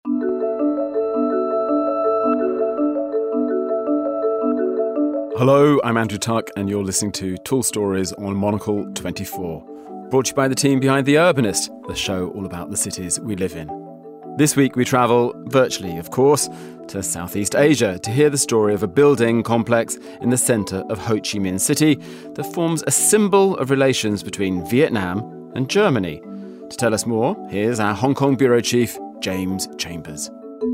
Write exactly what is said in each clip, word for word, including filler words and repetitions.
Hello, I'm Andrew Tuck, and you're listening to Tall Stories on Monocle twenty-four. Brought to you by the team behind The Urbanist, the show all about the cities we live in. This week we travel, virtually of course, to Southeast Asia to hear the story of a building complex in the centre of Ho Chi Minh City that forms a symbol of relations between Vietnam and Germany. To tell us more, here's our Hong Kong bureau chief, James Chambers.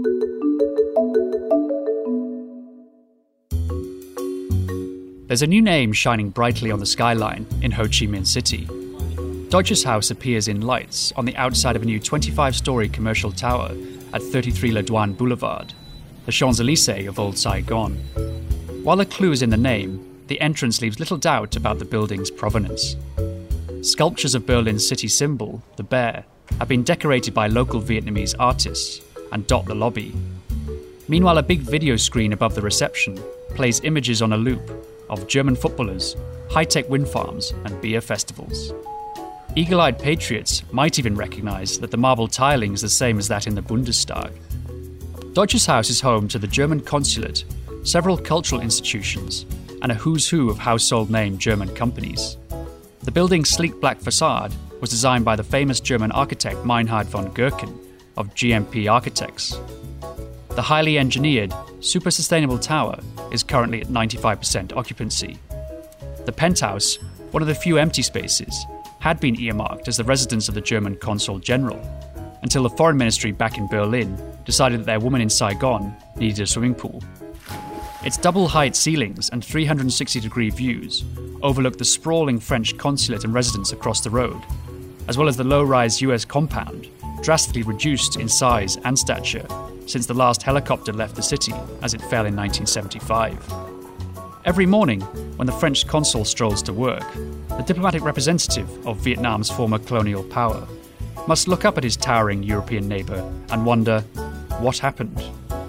There's a new name shining brightly on the skyline in Ho Chi Minh City. Deutsches Haus appears in lights on the outside of a new twenty-five-storey commercial tower at thirty-three Le Douane Boulevard, the Champs-Élysées of old Saigon. While the clue is in the name, the entrance leaves little doubt about the building's provenance. Sculptures of Berlin's city symbol, the bear, have been decorated by local Vietnamese artists and dot the lobby. Meanwhile, a big video screen above the reception plays images on a loop of German footballers, high-tech wind farms and beer festivals. Eagle-eyed patriots might even recognise that the marble tiling is the same as that in the Bundestag. Deutsches Haus is home to the German consulate, several cultural institutions, and a who's who of household name German companies. The building's sleek black facade was designed by the famous German architect Meinhard von Gerken of G M P Architects. The highly engineered, super sustainable tower is currently at ninety-five percent occupancy. The penthouse, one of the few empty spaces, had been earmarked as the residence of the German Consul General, until the Foreign Ministry back in Berlin decided that their woman in Saigon needed a swimming pool. Its double-height ceilings and three hundred sixty degree views overlook the sprawling French consulate and residence across the road, as well as the low-rise U S compound, drastically reduced in size and stature since the last helicopter left the city as it fell in nineteen seventy-five. Every morning, when the French consul strolls to work, the diplomatic representative of Vietnam's former colonial power must look up at his towering European neighbour and wonder, what happened?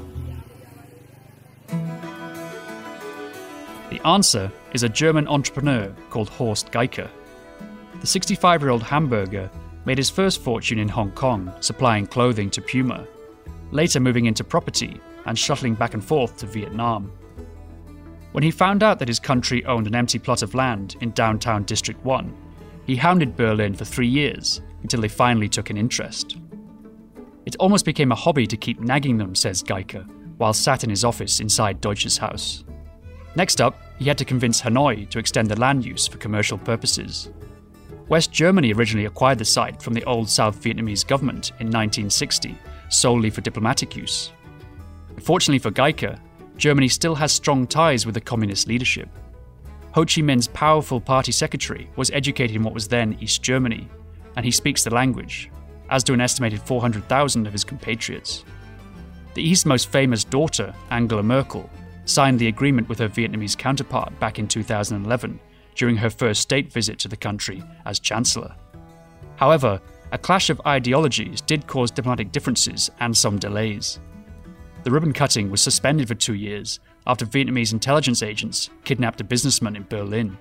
The answer is a German entrepreneur called Horst Geiker. The sixty-five-year-old Hamburger made his first fortune in Hong Kong supplying clothing to Puma, later moving into property and shuttling back and forth to Vietnam. When he found out that his country owned an empty plot of land in downtown District one, he hounded Berlin for three years until they finally took an interest. It almost became a hobby to keep nagging them, says Geiker, while sat in his office inside Deutsches Haus. Next up, he had to convince Hanoi to extend the land use for commercial purposes. West Germany originally acquired the site from the old South Vietnamese government in nineteen sixty, solely for diplomatic use. Fortunately for Geiker, Germany still has strong ties with the communist leadership. Ho Chi Minh's powerful party secretary was educated in what was then East Germany, and he speaks the language, as do an estimated four hundred thousand of his compatriots. The East's most famous daughter, Angela Merkel, signed the agreement with her Vietnamese counterpart back in two thousand eleven during her first state visit to the country as Chancellor. However, a clash of ideologies did cause diplomatic differences and some delays. The ribbon cutting was suspended for two years after Vietnamese intelligence agents kidnapped a businessman in Berlin.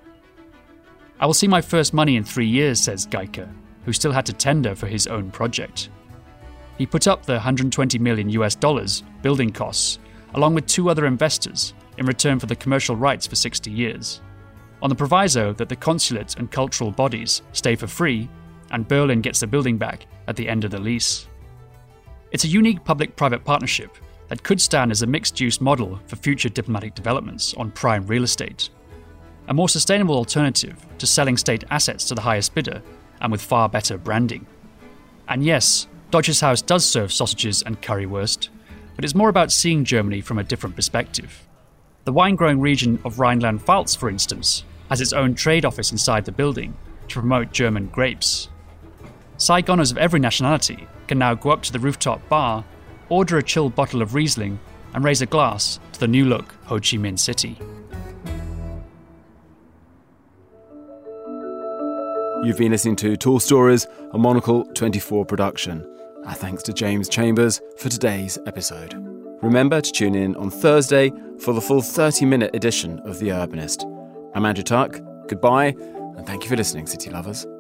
I will see my first money in three years, says Geiker, who still had to tender for his own project. He put up the one hundred twenty million US dollars building costs, along with two other investors, in return for the commercial rights for sixty years, on the proviso that the consulate and cultural bodies stay for free and Berlin gets the building back at the end of the lease. It's a unique public-private partnership that could stand as a mixed-use model for future diplomatic developments on prime real estate, a more sustainable alternative to selling state assets to the highest bidder and with far better branding. And yes, Deutsches Haus does serve sausages and currywurst, but it's more about seeing Germany from a different perspective. The wine-growing region of Rhineland-Pfalz, for instance, has its own trade office inside the building to promote German grapes. Saigoners of every nationality can now go up to the rooftop bar, order a chilled bottle of Riesling, and raise a glass to the new-look Ho Chi Minh City. You've been listening to Tall Stories, a Monocle twenty-four production. Our thanks to James Chambers for today's episode. Remember to tune in on Thursday for the full thirty-minute edition of The Urbanist. I'm Andrew Tuck. Goodbye, and thank you for listening, City Lovers.